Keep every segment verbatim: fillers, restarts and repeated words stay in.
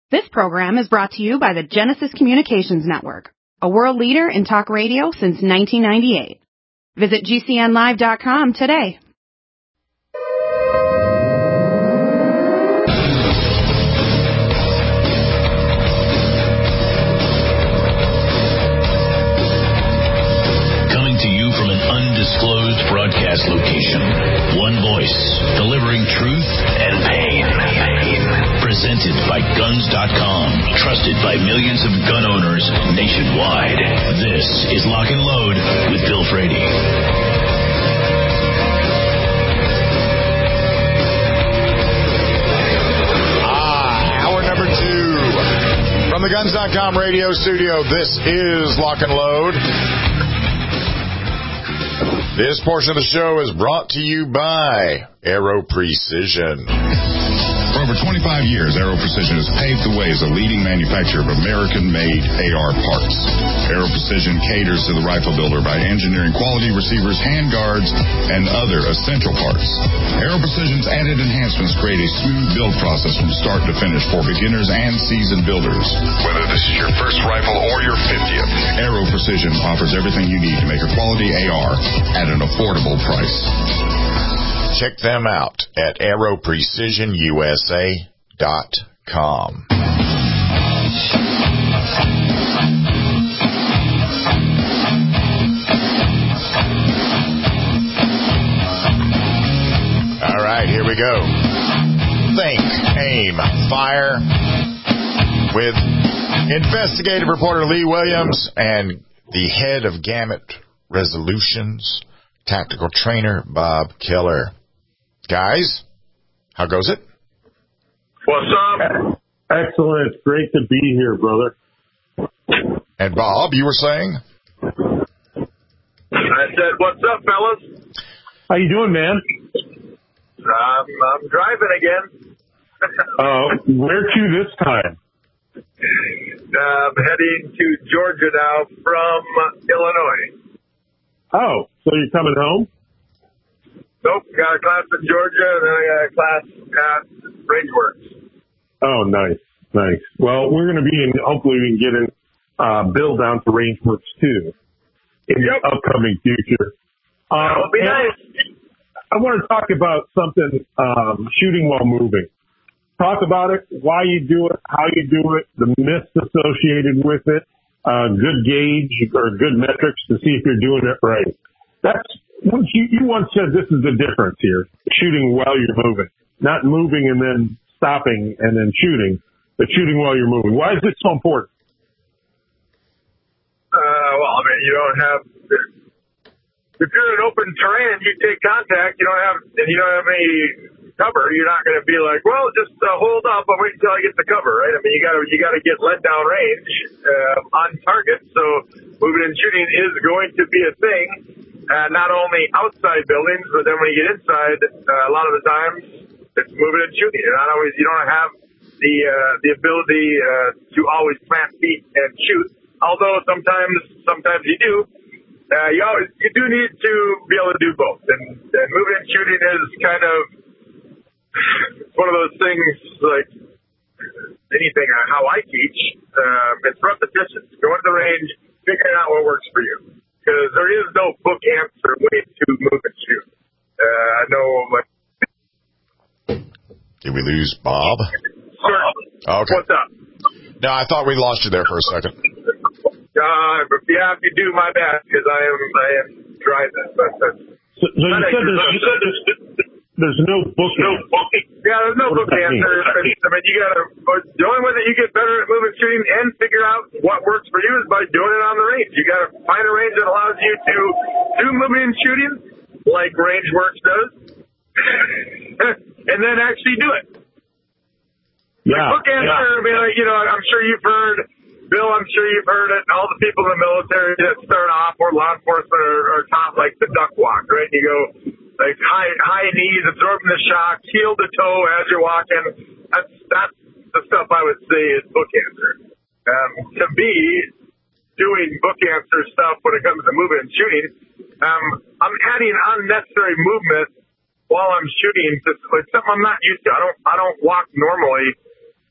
This program is brought to you by the Genesis Communications Network, a world leader in talk radio since nineteen ninety-eight. Visit G C N live dot com today. Coming to you from an undisclosed broadcast location, one voice, delivering truth and pain. Presented by Guns dot com, trusted by millions of gun owners nationwide. This is Lock and Load with Bill Frady. Ah, hour number two. From the Guns dot com radio studio, this is Lock and Load. This portion of the show is brought to you by Aero Precision. For over twenty-five years, Aero Precision has paved the way as a leading manufacturer of American-made A R parts. Aero Precision caters to the rifle builder by engineering quality receivers, handguards, and other essential parts. Aero Precision's added enhancements create a smooth build process from start to finish for beginners and seasoned builders. Whether this is your first rifle or your fiftieth, Aero Precision offers everything you need to make a quality A R at an affordable price. Check them out at aero precision U S A dot com. All right, here we go. Think, aim, fire with investigative reporter Lee Williams and the head of Gamut Resolutions, tactical trainer Bob Keller. Guys, how goes it? What's up? Excellent. Great to be here, brother. And Bob, you were saying? I said, what's up, fellas? How you doing, man? Um, I'm driving again. uh, where to this time? I'm heading to Georgia now from Illinois. Oh, so you're coming home? Nope, got a class in Georgia, and then I got a class at Rangeworks. Oh, nice, nice. Well, we're going to be in, hopefully we can get in, uh, Bill down to Rangeworks too in yep. the upcoming future. Uh, That'll be nice. I want to talk about something, um, shooting while moving. Talk about it, why you do it, how you do it, the myths associated with it, uh, good gauge or good metrics to see if you're doing it right. That's, you, you once said this is the difference here, shooting while you're moving. Not moving and then stopping and then shooting, but shooting while you're moving. Why is it so important? Uh, well, I mean, you don't have, if you're in open terrain, you take contact, you don't have, and you don't have any cover, you're not going to be like, well, just uh, hold up, but wait until I get the cover, right? I mean, you got to you got to get let down range uh, on target. So moving and shooting is going to be a thing, uh, not only outside buildings, but then when you get inside, uh, a lot of the times it's moving and shooting. You're not always, you don't have the uh, the ability uh, to always plant feet and shoot. Although sometimes sometimes you do. Uh, you always you do need to be able to do both, and, and moving and shooting is kind of one of those things, like anything, uh, how I teach, um, it's repetition. Go into the range, figuring out what works for you. Because there is no book answer way to move and shoot. Uh, I know, like... Did we lose Bob? Sure. Okay. What's up? No, I thought we lost you there for a second. Uh, but yeah, if you do, my bad, because I am, I am driving. But, uh, so, so you said there's... You said there's There's no book. No book. Yeah, there's no book answer. I mean, you gotta. The only way that you get better at moving, shooting, and figure out what works for you is by doing it on the range. You gotta find a range that allows you to do moving and shooting, like Rangeworks does, and then actually do it. Yeah. Like book answer. Yeah. I mean, like, you know, I'm sure you've heard, Bill. I'm sure you've heard it. All the people in the military that start off or law enforcement are, are taught like the duck walk, right? You go. Like high high knees, absorbing the shock, heel to toe as you're walking. That's that's the stuff I would say is book answer. Um, to me, doing book answer stuff when it comes to moving and shooting, um, I'm adding unnecessary movement while I'm shooting. To, like something I'm not used to. I don't I don't walk normally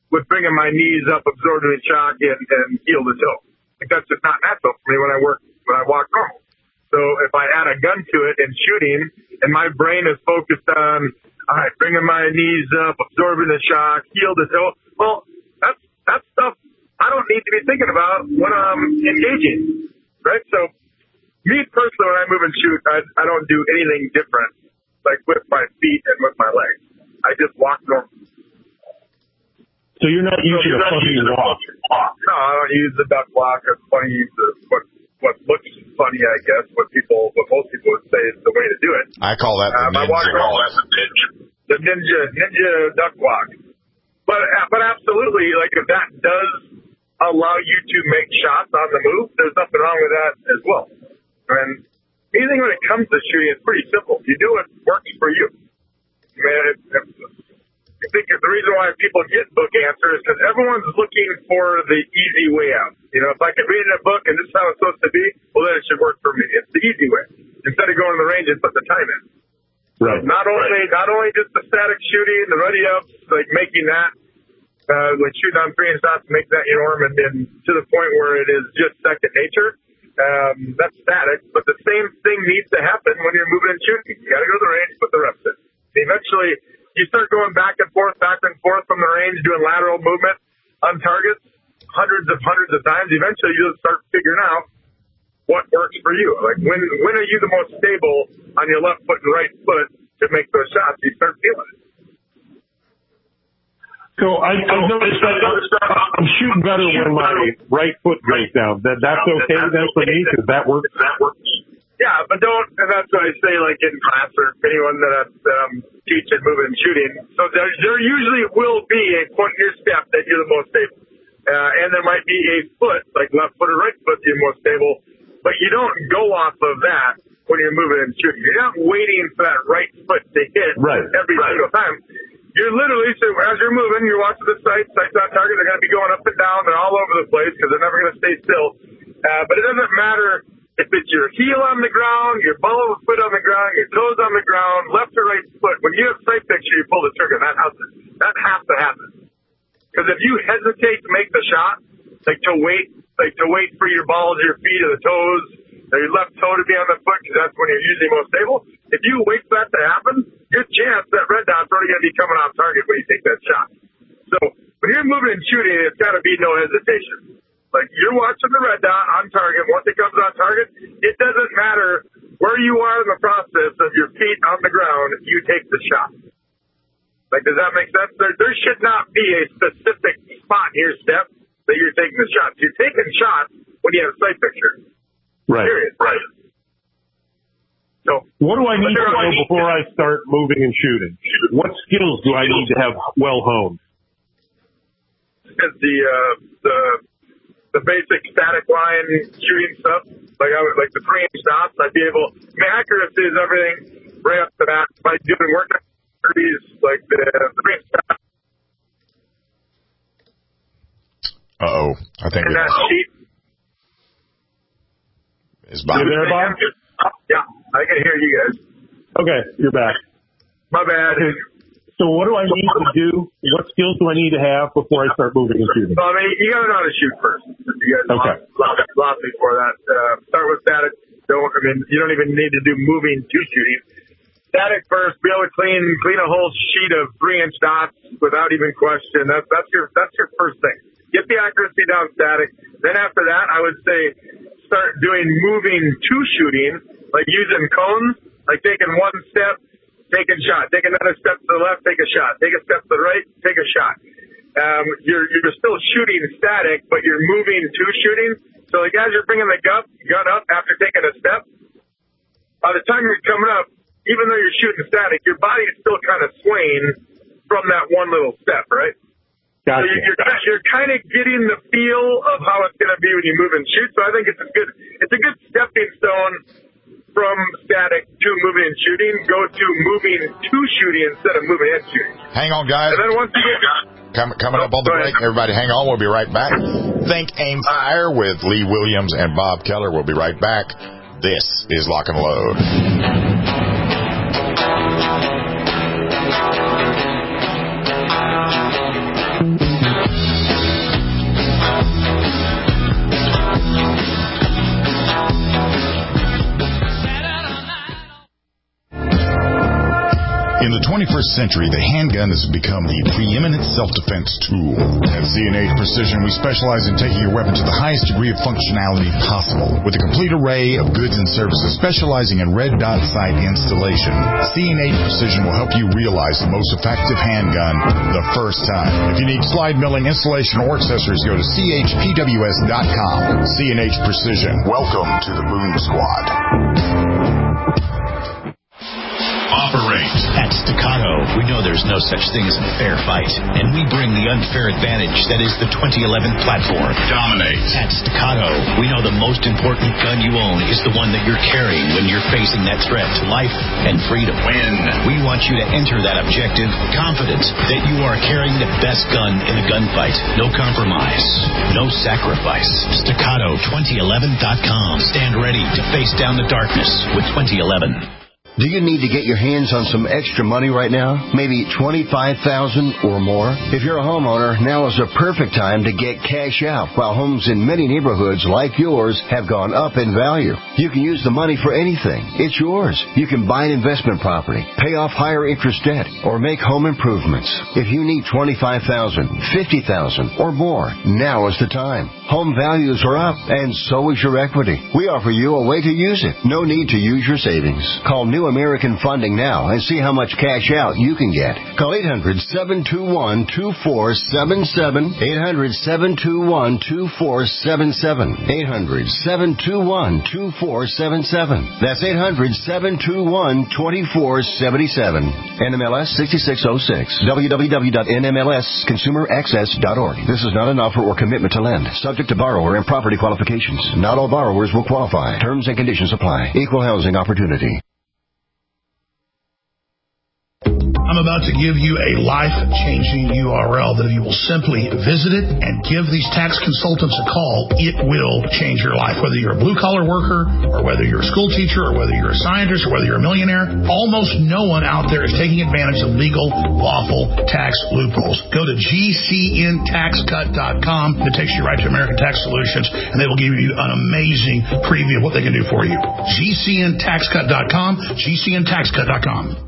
with bringing my knees up, absorbing the shock, and, and heel to toe. Like that's just not natural for me when I work, when I walk normal. So if I add a gun to it and shooting, and my brain is focused on, all right, bringing my knees up, absorbing the shock, heel to toe, well, that's, that's stuff I don't need to be thinking about when I'm engaging, right? So me personally, when I move and shoot, I, I don't do anything different, like with my feet and with my legs. I just walk normal. So you're not using so a funny walk? No, I don't use the duck walk. It's funny. What what looks funny, I guess. What people, what most people would say is the way to do it. I call that the um, ninja. I walk the ninja, the ninja, ninja duck walk. But but absolutely, like if that does allow you to make shots on the move, there's nothing wrong with that as well. And anything when it comes to shooting is pretty simple. You do what works for you. I mean, it, it, I think the reason why people get book answers is because everyone's looking for the easy way out. You know, if I can read in a book and this is how it's supposed to be, well, then it should work for me. It's the easy way. Instead of going to the range and put the time in. Right. Not only, right. not only just the static shooting, the ready ups, like making that, uh, like shooting on three inch shots, make that your norm, and then to the point where it is just second nature. Um, that's static, but the same thing needs to happen when you're moving and shooting. You got to go to the range, put the reps in. Eventually, you start going back and forth, back and forth from the range, doing lateral movement on targets hundreds of hundreds of times. Eventually, you'll start figuring out what works for you. Like when when are you the most stable on your left foot and right foot to make those shots? You start feeling it. So I, I noticed that I'm shooting better when my right foot goes down. That that's okay then for me because that works. That works. Yeah, but don't, and that's what I say, like in class or anyone that, I, that I'm teaching, moving and shooting. So there, there usually will be a point in your step that you're the most stable. Uh, and there might be a foot, like left foot or right foot, you're most stable. But you don't go off of that when you're moving and shooting. You're not waiting for that right foot to hit right. every right. single time. You're literally, so as you're moving, you're watching the sights, sights on target. They're going to be going up and down. They're all over the place because they're never going to stay still. Uh, but it doesn't matter if it's your heel on the ground, your ball of the foot on the ground, your toes on the ground, left or right foot. When you have sight picture, you pull the trigger. That has to, that has to happen. Because if you hesitate to make the shot, like to wait, like to wait for your balls, your feet, or the toes, or your left toe to be on the foot, because that's when you're usually most stable. If you wait for that to happen, good chance that red dot's already going to be coming off target when you take that shot. So when you're moving and shooting, it's got to be no hesitation. Like, you're watching the red dot on target. Once it comes on target, it doesn't matter where you are in the process of your feet on the ground, you take the shot. Like, does that make sense? There, there should not be a specific spot in your step that you're taking the shots. You're taking shots when you have a sight picture. Right. Period. Right. So, what do I need to know before I start moving and shooting? What skills do I need to have well honed? The, uh, the, the basic static line shooting stuff, like I would, like the three inch shots, I'd be able, I mean, accuracy is everything right off the bat. By doing work activities, like the, the three inch shots. Uh oh. I think and that sheet. Is Bob? You there, Bob? Yeah, I can hear you guys. Okay, you're back. My bad. Okay. So what do I need to do? What skills do I need to have before I start moving and shooting? Well, I mean, you got to know how to shoot first. You guys okay. lost, lost, lost me for that. Uh, start with static. Don't, I mean, you don't even need to do moving to shooting. Static first. Be able to clean clean a whole sheet of three inch dots without even question. That's that's your that's your first thing. Get the accuracy down static. Then after that, I would say start doing moving to shooting, like using cones, like taking one step, take a shot, take another step to the left, take a shot, take a step to the right, take a shot. Um, you're you're still shooting static, but you're moving to shooting. So like as you're bringing the gun gun up after taking a step, by the time you're coming up, even though you're shooting static, your body is still kind of swaying from that one little step, right? Gotcha. So you're, you're, you're kind of getting the feel of how it's going to be when you move and shoot. So I think it's a good, it's a good stepping stone from static to moving and shooting. Go to moving to shooting instead of moving and shooting. Hang on, guys. And then once you get Come, coming up on the break, everybody hang on. We'll be right back. Think, Aim, Fire with Lee Williams and Bob Keller. We'll be right back. This is Lock and Load. In the twenty-first century, the handgun has become the preeminent self-defense tool. At C and H Precision, we specialize in taking your weapon to the highest degree of functionality possible. With a complete array of goods and services specializing in red dot sight installation, C and H Precision will help you realize the most effective handgun the first time. If you need slide milling, installation, or accessories, go to C H P W S dot com. C and H Precision. Welcome to the Moon Squad. Operate. At Staccato, we know there's no such thing as a fair fight, and we bring the unfair advantage that is the twenty eleven platform. Dominate. At Staccato, we know the most important gun you own is the one that you're carrying when you're facing that threat to life and freedom. Win. We want you to enter that objective confident that you are carrying the best gun in the gunfight. No compromise. No sacrifice. Staccato twenty eleven dot com. Stand ready to face down the darkness with twenty eleven. Do you need to get your hands on some extra money right now? Maybe twenty-five thousand dollars or more? If you're a homeowner, now is the perfect time to get cash out while homes in many neighborhoods like yours have gone up in value. You can use the money for anything. It's yours. You can buy an investment property, pay off higher interest debt, or make home improvements. If you need twenty-five thousand dollars, fifty thousand dollars, or more, now is the time. Home values are up, and so is your equity. We offer you a way to use it. No need to use your savings. Call New American Funding now and see how much cash out you can get. Call eight hundred, seven two one, two four seven seven, eight hundred, seven two one, two four seven seven, eight hundred, seven two one, two four seven seven. That's eight hundred, seven two one, two four seven seven. N M L S sixty-six oh six. w w w dot n m l s consumer access dot org. This is not an offer or commitment to lend. Subject to borrower and property qualifications. Not all borrowers will qualify. Terms and conditions apply. Equal housing opportunity. I'm about to give you a life-changing U R L that if you will simply visit it and give these tax consultants a call, it will change your life. Whether you're a blue-collar worker or whether you're a school teacher or whether you're a scientist or whether you're a millionaire, almost no one out there is taking advantage of legal, lawful tax loopholes. Go to G C N tax cut dot com. It takes you right to American Tax Solutions, and they will give you an amazing preview of what they can do for you. G C N tax cut dot com, G C N tax cut dot com.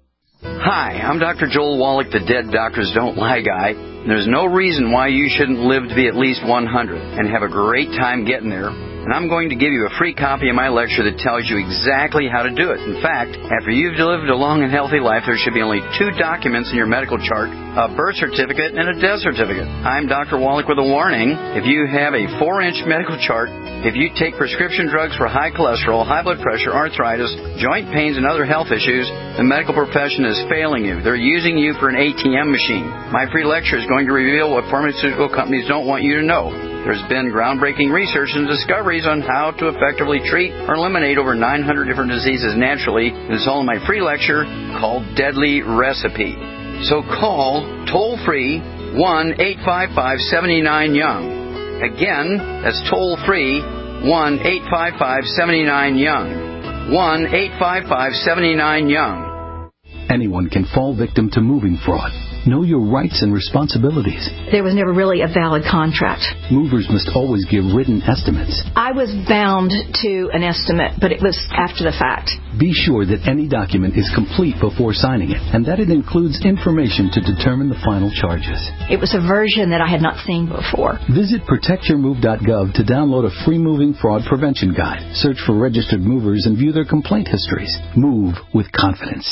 Hi, I'm Doctor Joel Wallach, the Dead Doctors Don't Lie guy. And there's no reason why you shouldn't live to be at least one hundred and have a great time getting there. And I'm going to give you a free copy of my lecture that tells you exactly how to do it. In fact, after you've lived a long and healthy life, there should be only two documents in your medical chart, a birth certificate and a death certificate. I'm Doctor Wallach with a warning. If you have a four-inch medical chart, if you take prescription drugs for high cholesterol, high blood pressure, arthritis, joint pains, and other health issues, the medical profession is failing you. They're using you for an A T M machine. My free lecture is going to reveal what pharmaceutical companies don't want you to know. There's been groundbreaking research and discoveries on how to effectively treat or eliminate over nine hundred different diseases naturally. It's all in my free lecture called Deadly Recipe. So call toll-free one eight five five, seven nine, young. Again, that's toll-free one eight five five, seven nine, young. one eight five five, seven nine, young. Anyone can fall victim to moving fraud. Know your rights and responsibilities. There was never really a valid contract. Movers must always give written estimates. I was bound to an estimate, but it was after the fact. Be sure that any document is complete before signing it, and that it includes information to determine the final charges. It was a version that I had not seen before. Visit protect your move dot gov to download a free moving fraud prevention guide. Search for registered movers and view their complaint histories. Move with confidence.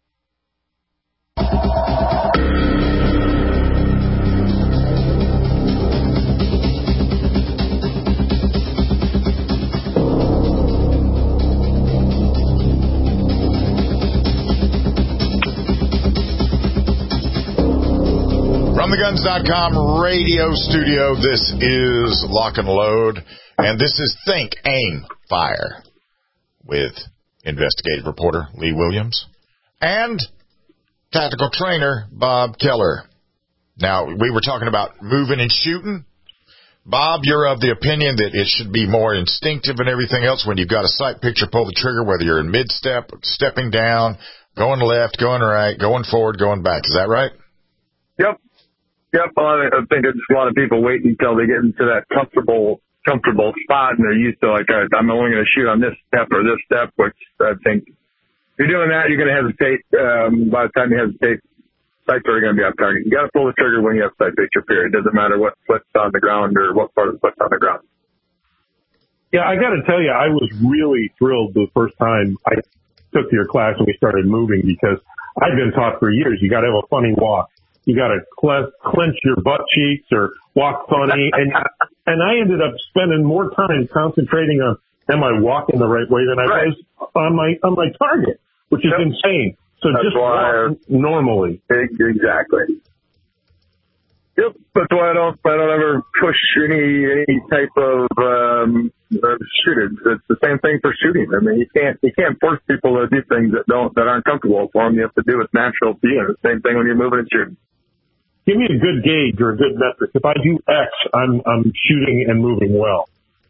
From the guns dot com radio studio, this is Lock and Load, and this is Think, Aim, Fire with investigative reporter Lee Williams and tactical trainer Bob Keller. Now, we were talking about moving and shooting. Bob, you're of the opinion that it should be more instinctive and everything else. When you've got a sight picture, pull the trigger, whether you're in mid-step, stepping down, going left, going right, going forward, going back. Is that right? Yep. Yep. I think it's a lot of people wait until they get into that comfortable comfortable spot, and they're used to, like, I'm only going to shoot on this step or this step, which I think you're doing that, you're going to hesitate. Um, by the time you hesitate, sights are going to be off target. You got to pull the trigger when you have sight picture, period. It doesn't matter what foot's on the ground or what part of the foot's on the ground. Yeah, I got to tell you, I was really thrilled the first time I took your class and we started moving, because I've been taught for years you got to have a funny walk. You got to cle- clench your butt cheeks or walk funny, and and I ended up spending more time concentrating on am I walking the right way than I right. was on my on my target, which is yep. insane. So That's just walk normally. Exactly. Yep. That's why I don't I don't ever push any any type of um uh, shooting. It's the same thing for shooting. I mean, you can't you can't force people to do things that don't that aren't comfortable for them. You have to do what's natural to you. The same thing when you're moving and shooting. Give me a good gauge or a good metric. If I do X, I'm I'm shooting and moving well.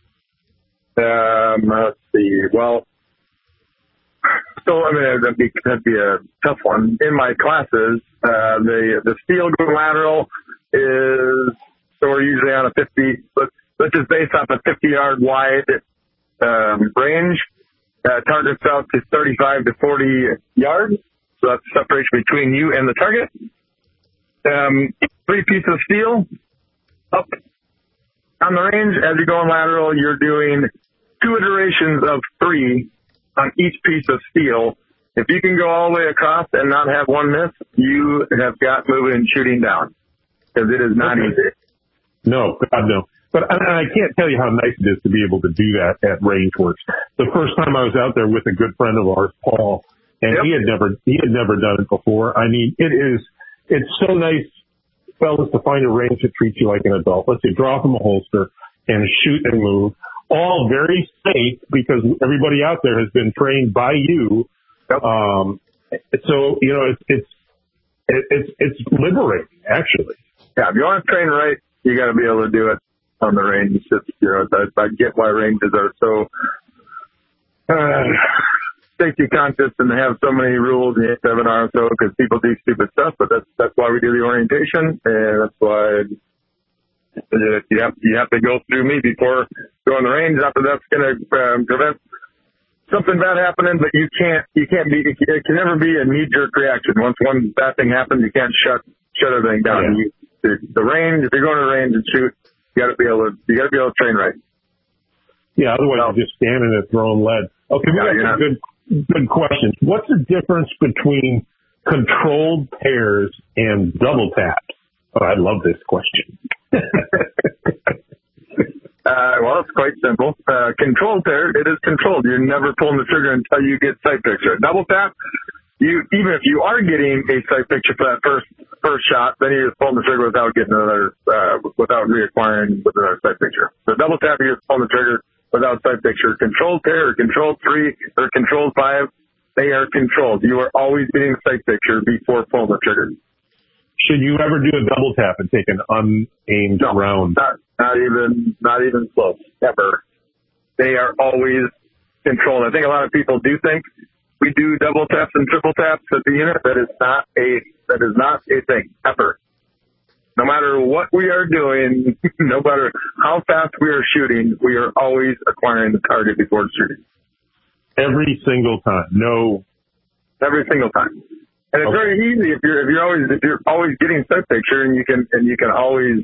Um, let's see. Well, so I mean that'd be that'd be a tough one. In my classes, uh, the the steel going lateral is so we're usually on a fifty. Let's let's just base off a fifty yard wide um, range. Uh, targets out to thirty-five to forty yards. So that's the separation between you and the target. Um, three pieces of steel up on the range. As you're going lateral, you're doing two iterations of three on each piece of steel. If you can go all the way across and not have one miss, you have got moving and shooting down, because it is not okay. easy. No, God no. But and I can't tell you how nice it is to be able to do that at Rangeworks. The first time I was out there with a good friend of ours, Paul, and yep. he had never he had never done it before. I mean, it is it's so nice, fellas, to find a range that treats you like an adult. Let's say draw from a holster and shoot and move. All very safe, because everybody out there has been trained by you. Yep. Um, so you know it's it's it's it's liberating, actually. Yeah, if you want to train right, you got to be able to do it on the range. It's just, you know, I, I get why ranges are so uh, safety conscious and they have so many rules. You have to have an R S O because people do stupid stuff, but that's that's why we do the orientation, and that's why you have you have to go through me before going the range. After that's going to um, prevent something bad happening, but you can't you can't be it can never be a knee jerk reaction. Once one bad thing happens, you can't shut shut everything down. Yeah. You, the, the range, if you're going to the range and shoot, you got to be able to you got to be able to train right. Yeah, otherwise well, you're just standing there throwing lead. Okay, we got yeah, some good good questions. What's the difference between controlled pairs and double taps? Oh, I love this question. Uh, well, it's quite simple. Uh, controlled pair, it is controlled. You're never pulling the trigger until you get sight picture. Double tap, you even if you are getting a sight picture for that first first shot, then you're just pulling the trigger without getting another, uh, without reacquiring with another sight picture. So double tap, you're just pulling the trigger without sight picture. Controlled pair or controlled three or controlled five, they are controlled. You are always getting a sight picture before pulling the trigger. Should you ever do a double tap and take an unaimed no, round? Not, not even, not even close. Ever. They are always controlled. I think a lot of people do think we do double taps and triple taps at the unit. That is not a, that is not a thing. Ever. No matter what we are doing, no matter how fast we are shooting, we are always acquiring the target before shooting. Every single time. No. Every single time. And it's okay. very easy if you're if you're always if you're always getting sight picture and you can and you can always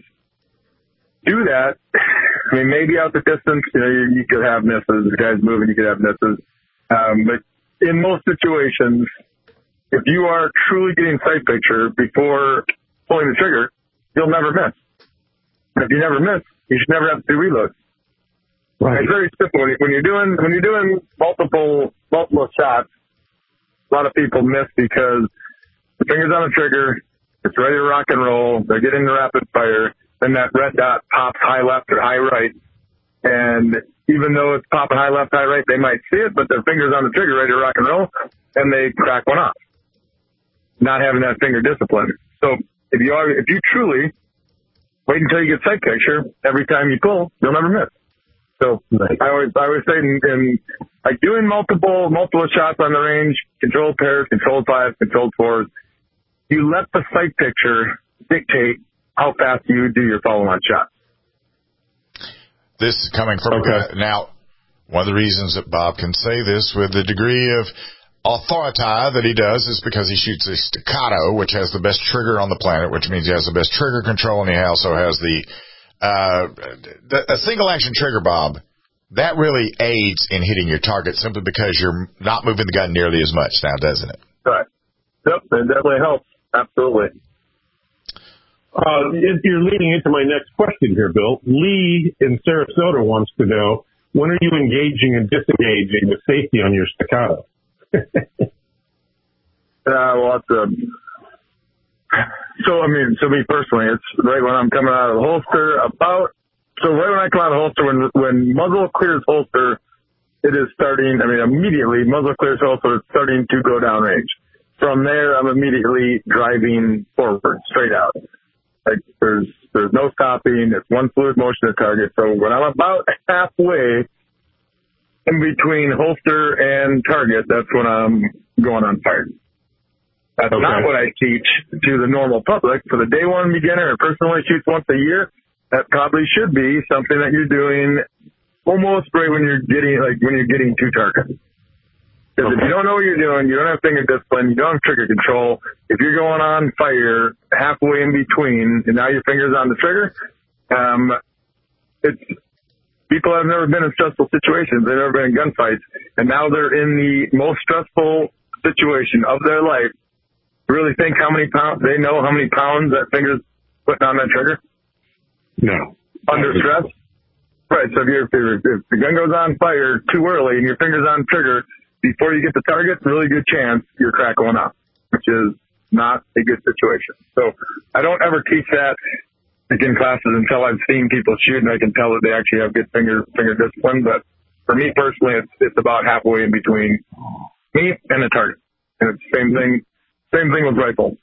do that. I mean, maybe out the distance, you know, you, you could have misses. The guy's moving, you could have misses. Um, but in most situations, if you are truly getting sight picture before pulling the trigger, you'll never miss. And if you never miss, you should never have to do reloads. Right. It's very simple. When you're doing when you're doing multiple multiple shots, a lot of people miss because the finger's on the trigger, it's ready to rock and roll, they're getting the rapid fire, then that red dot pops high left or high right, and even though it's popping high left, high right, they might see it, but their finger's on the trigger ready to rock and roll, and they crack one off, not having that finger discipline. So if you are, if you truly wait until you get sight picture, every time you pull, you'll never miss. So right. I always, I always say, in, in like doing multiple, multiple shots on the range, controlled pairs, controlled fives, controlled fours, you let the sight picture dictate how fast you do your follow-on shots. This is coming from, okay. uh, now, one of the reasons that Bob can say this with the degree of authority that he does is because he shoots a staccato, which has the best trigger on the planet, which means he has the best trigger control, and he also has the, uh, the a single-action trigger, Bob. That really aids in hitting your target simply because you're not moving the gun nearly as much now, doesn't it? Right. Yep, it definitely helps. Absolutely. Uh, you're leading into my next question here, Bill. Lee in Sarasota wants to know, when are you engaging and disengaging with safety on your staccato? uh, well, it's, uh, so, I mean, so me personally, it's right when I'm coming out of the holster about, so right when I come out of the holster, when, when muzzle clears holster, it is starting, I mean, immediately, muzzle clears holster, it's starting to go down range. From there, I'm immediately driving forward, straight out. Like, there's, there's no stopping. It's one fluid motion to target. So when I'm about halfway in between holster and target, that's when I'm going on fire. That's okay. Not what I teach to the normal public. For the day one beginner, a person only shoots once a year, that probably should be something that you're doing almost right when you're getting, like, when you're getting to target. Because if you don't know what you're doing, you don't have finger discipline, you don't have trigger control, if you're going on fire halfway in between, and now your finger's on the trigger, um, it's, people have never been in stressful situations. They've never been in gunfights, and now they're in the most stressful situation of their life. Really think how many pounds, they know how many pounds that finger's putting on that trigger? No. Under stress? Right, so if, you're, if, if the gun goes on fire too early and your finger's on trigger, before you get the target, really good chance your crack going off, which is not a good situation. So I don't ever teach that in classes until I've seen people shoot and I can tell that they actually have good finger finger discipline. But for me personally, it's it's about halfway in between me and the target, and it's the same thing. Same thing with rifle.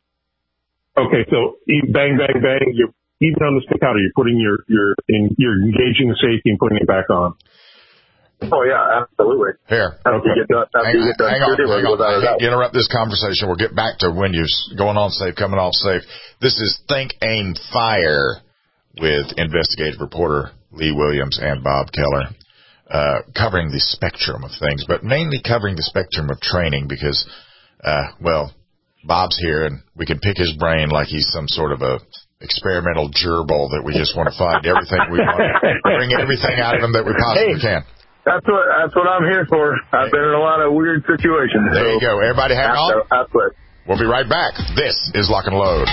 Okay, so bang, bang, bang. You're even on the staccato. You're putting your your in, you're engaging the safety and putting it back on. Oh, yeah, absolutely. Here. Okay. Hang, hang on. Hang on. I hate to interrupt this conversation. We'll get back to when you're going on safe, coming off safe. This is Think, Aim, Fire with investigative reporter Lee Williams and Bob Keller, uh, covering the spectrum of things, but mainly covering the spectrum of training because, uh, well, Bob's here and we can pick his brain like he's some sort of a experimental gerbil that we just want to find everything we want, bring everything out of him that we possibly hey. can. That's what that's what I'm here for. I've been in a lot of weird situations. There so you go. Everybody hang on. Absolutely. We'll be right back. This is Lock and Load.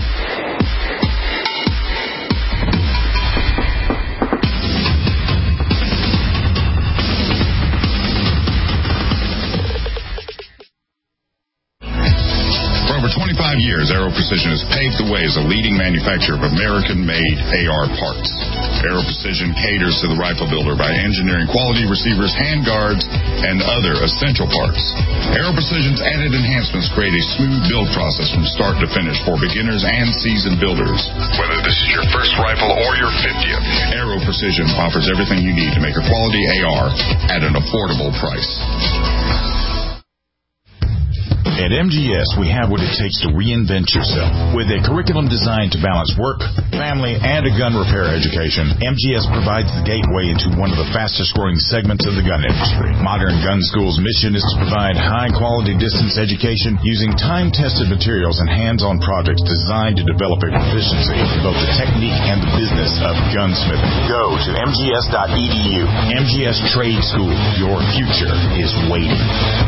For over twenty-five years, Aero Precision has paved the way as a leading manufacturer of American-made A R parts. Aero Precision caters to the rifle builder by engineering quality receivers, handguards, and other essential parts. Aero Precision's added enhancements create a smooth build process from start to finish for beginners and seasoned builders. Whether this is your first rifle or your fiftieth, Aero Precision offers everything you need to make a quality A R at an affordable price. At M G S, we have what it takes to reinvent yourself. With a curriculum designed to balance work, family, and a gun repair education, M G S provides the gateway into one of the fastest-growing segments of the gun industry. Modern Gun School's mission is to provide high-quality distance education using time-tested materials and hands-on projects designed to develop a proficiency in both the technique and the business of gunsmithing. Go to M G S dot E D U. M G S Trade School. Your future is waiting.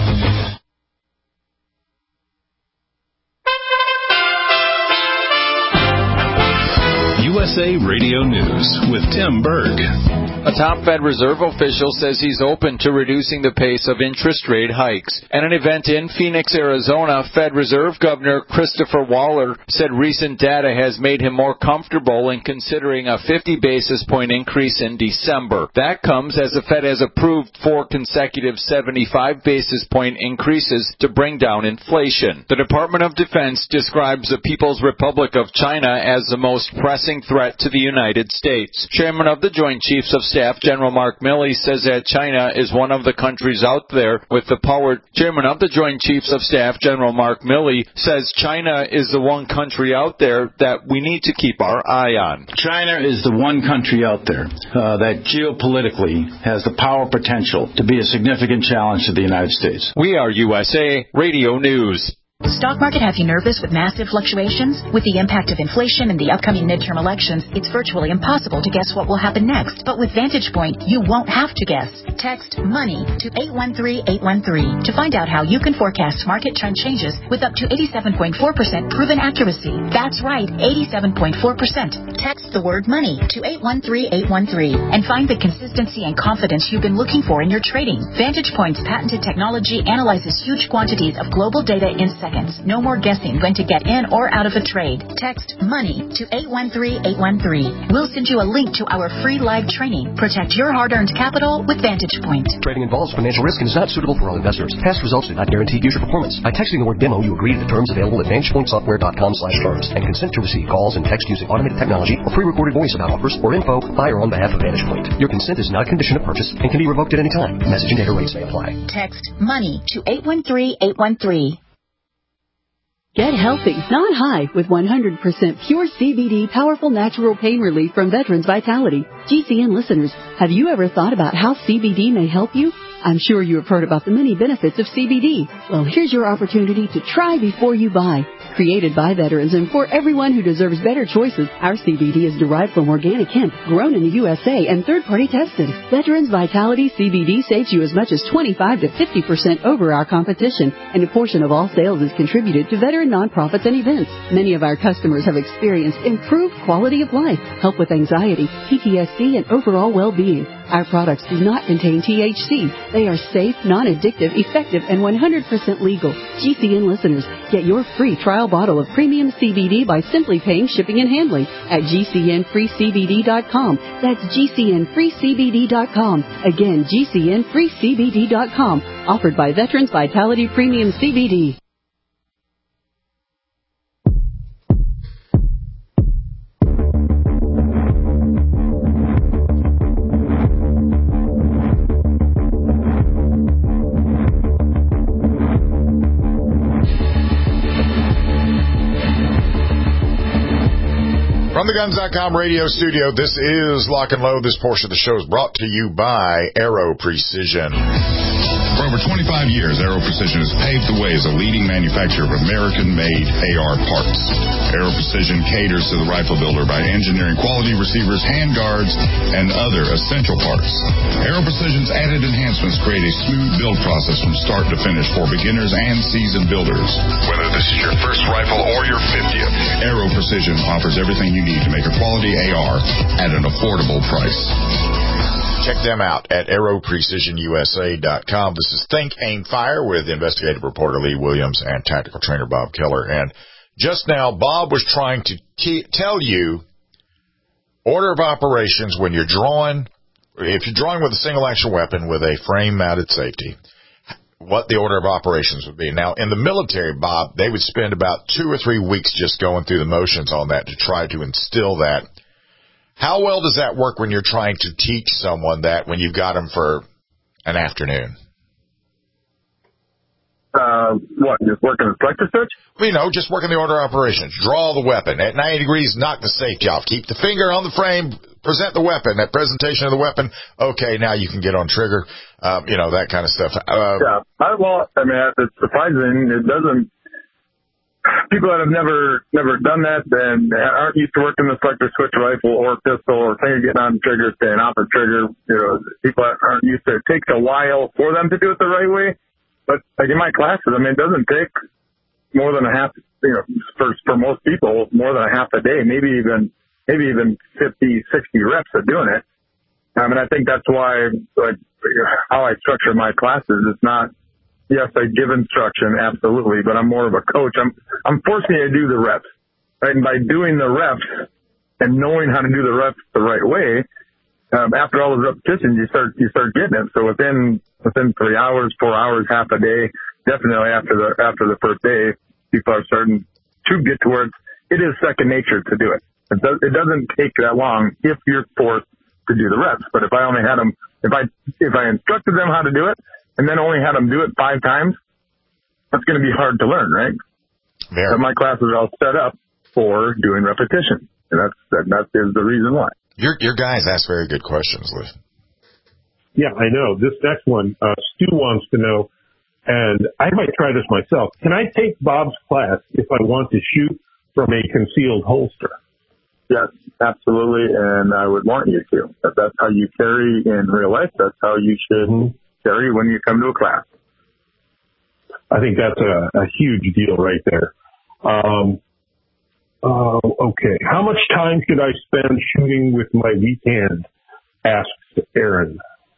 U S A Radio News with Tim Berg. A top Fed Reserve official says he's open to reducing the pace of interest rate hikes. At an event in Phoenix, Arizona, Fed Reserve Governor Christopher Waller said recent data has made him more comfortable in considering a fifty basis point increase in December. That comes as the Fed has approved four consecutive seventy-five basis point increases to bring down inflation. The Department of Defense describes the People's Republic of China as the most pressing threat threat to the United States. Chairman of the Joint Chiefs of Staff, General Mark Milley, says that China is one of the countries out there with the power. Chairman of the Joint Chiefs of Staff, General Mark Milley, says China is the one country out there that we need to keep our eye on. China is the one country out there uh, that geopolitically has the power potential to be a significant challenge to the United States. We are U S A Radio News. Stock market have you nervous with massive fluctuations? With the impact of inflation and the upcoming midterm elections, it's virtually impossible to guess what will happen next. But with Vantage Point, you won't have to guess. Text MONEY to eight one three eight one three to find out how you can forecast market trend changes with up to eighty-seven point four percent proven accuracy. That's right, eighty-seven point four percent. Text the word MONEY to eight one three eight one three and find the consistency and confidence you've been looking for in your trading. Vantage Point's patented technology analyzes huge quantities of global data in seconds. No more guessing when to get in or out of a trade. Text MONEY to eight one three eight one three. We'll send you a link to our free live training. Protect your hard-earned capital with Vantage Point. Trading involves financial risk and is not suitable for all investors. Past results do not guarantee future performance. By texting the word demo, you agree to the terms available at vantage point software dot com slash terms and consent to receive calls and text using automated technology or pre-recorded voice about offers or info by or on behalf of Vantage Point. Your consent is not a condition of purchase and can be revoked at any time. Message and data rates may apply. Text MONEY to eight one three eight one three. Get healthy, not high, with one hundred percent pure C B D powerful natural pain relief from Veterans Vitality. G C N listeners, have you ever thought about how C B D may help you? I'm sure you have heard about the many benefits of C B D. Well, here's your opportunity to try before you buy. Created by veterans and for everyone who deserves better choices, our C B D is derived from organic hemp, grown in the U S A and third-party tested. Veterans Vitality C B D saves you as much as twenty-five to fifty percent over our competition, and a portion of all sales is contributed to veteran nonprofits and events. Many of our customers have experienced improved quality of life, help with anxiety, P T S D, and overall well-being. Our products do not contain T H C. They are safe, non-addictive, effective, and one hundred percent legal. G C N listeners, get your free trial bottle of premium C B D by simply paying shipping and handling at G C N free C B D dot com. That's G C N free C B D dot com. Again, G C N free C B D dot com. Offered by Veterans Vitality Premium C B D. From the Guns dot com radio studio, this is Lock and Load. This portion of the show is brought to you by Aero Precision. For over twenty-five years, Aero Precision has paved the way as a leading manufacturer of American-made A R parts. Aero Precision caters to the rifle builder by engineering quality receivers, handguards, and other essential parts. Aero Precision's added enhancements create a smooth build process from start to finish for beginners and seasoned builders. Whether this is your first rifle or your fiftieth, Aero Precision offers everything you need to make a quality A R at an affordable price. Check them out at aero precision U S A dot com. This is Think, Aim, Fire with investigative reporter Lee Williams and tactical trainer Bob Keller. And just now, Bob was trying to t- tell you order of operations when you're drawing, if you're drawing with a single action weapon with a frame-mounted safety, what the order of operations would be. Now, in the military, Bob, they would spend about two or three weeks just going through the motions on that to try to instill that. How well does that work when you're trying to teach someone that when you've got them for an afternoon? Uh, what, just working the selector switch? Well, you know, just working the order of operations. Draw the weapon. At ninety degrees, knock the safety off. Keep the finger on the frame. Present the weapon. That presentation of the weapon. Okay, now you can get on trigger. Um, you know, that kind of stuff. Uh, yeah. I, well, I mean, it's surprising. It doesn't. People that have never never done that and aren't used to working the selector switch rifle or pistol or finger getting on the trigger, staying off the trigger, you know, people that aren't used to it. It takes a while for them to do it the right way. But like in my classes, I mean, it doesn't take more than a half, you know, for for most people, more than a half a day, maybe even maybe even fifty, sixty reps of doing it. I mean, I think that's why, like, how I structure my classes is not. Yes, I give instruction, absolutely, but I'm more of a coach. I'm I'm forcing you to do the reps, right? And by doing the reps and knowing how to do the reps the right way, um, after all those repetitions, you start you start getting it. So within within three hours, four hours, half a day, definitely after the after the first day, people are starting to get to where it is second nature to do it. It, does, it doesn't take that long if you're forced to do the reps. But if I only had them, if I if I instructed them how to do it and then only had them do it five times, that's going to be hard to learn, right? Very. But my classes are all set up for doing repetition, and that's that, that is the reason why. Your your guys ask very good questions, Lee. Yeah, I know. This next one, uh, Stu wants to know, and I might try this myself. Can I take Bob's class if I want to shoot from a concealed holster? Yes, absolutely, and I would want you to. If that's how you carry in real life, that's how you should mm-hmm. carry when you come to a class. I think that's a, a huge deal right there. Um, uh, okay, how much time could I spend shooting with my weak hand? Asks Aaron.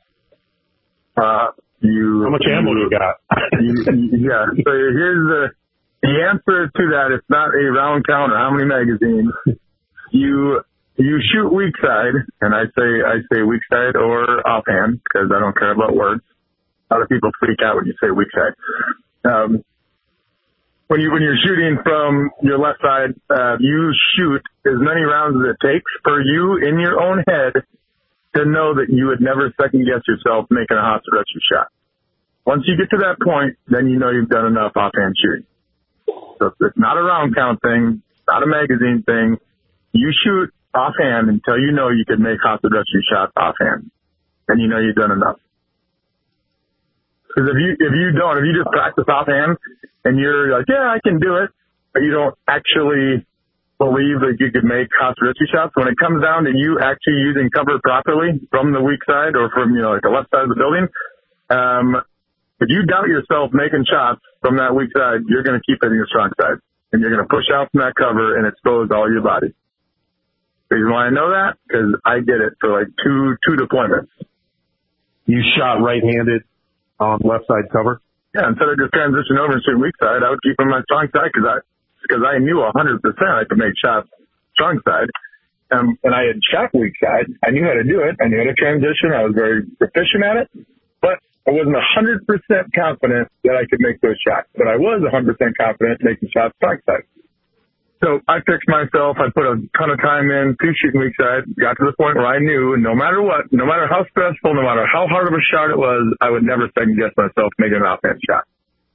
Uh, you. How much ammo do you got? you, yeah. So here's the the answer to that. It's not a round count or how many magazines. You you shoot weak side, and I say I say weak side or offhand because I don't care about words. A lot of people freak out when you say weak side. Um, when you when you're shooting from your left side, uh, you shoot as many rounds as it takes for you in your own head to know that you would never second guess yourself making a hostage rescue shot. Once you get to that point, then you know you've done enough offhand shooting. So it's not a round count thing, it's not a magazine thing. You shoot offhand until you know you can make hostage rescue shots offhand, and you know you've done enough. Because if you if you don't, if you just practice offhand and you're like, yeah, I can do it, but you don't actually believe that you could make hostage rescue shots, when it comes down to you actually using cover properly from the weak side or from, you know, like the left side of the building, um, if you doubt yourself making shots from that weak side, you're going to keep hitting your strong side, and you're going to push out from that cover and expose all your body. The reason why I know that, because I did it for like two two deployments. You shot right-handed on left side cover? Yeah, instead of just transitioning over and shooting weak side, I would keep on my strong side because I because I knew one hundred percent I could make shots strong side. Um, and I had shot weak side. I knew how to do it. I knew how to transition. I was very proficient at it. But I wasn't one hundred percent confident that I could make those shots. But I was one hundred percent confident making shots strong side. So I fixed myself. I put a ton of time in to shooting weak side. Got to the point where I knew no matter what, no matter how stressful, no matter how hard of a shot it was, I would never second guess myself making an offhand shot.